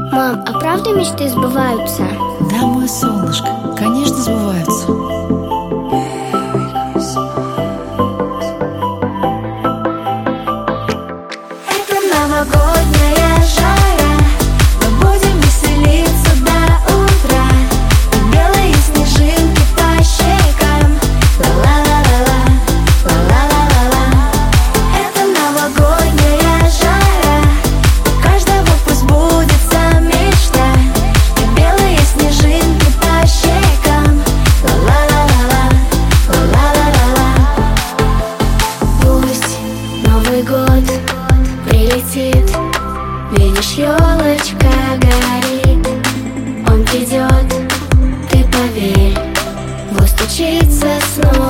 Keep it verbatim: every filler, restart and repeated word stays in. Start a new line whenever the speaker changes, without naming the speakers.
Мам, а правда мечты сбываются?
Да, мое солнышко, конечно, сбываются.
Это новогодняя жара, мы будем веселиться до утра. И белые снежинки по щекам. Ла-ла-ла-ла-ла, ла-ла-ла-ла-ла. Это новогодняя жара, у каждого пусть сбудется мечта. И белые снежинки по щекам. Ла-ла-ла-ла-ла, ла-ла-ла-ла-ла. Пусть Новый год прилетит, видишь, елочка горит. Он придет, ты поверь, постучится снова.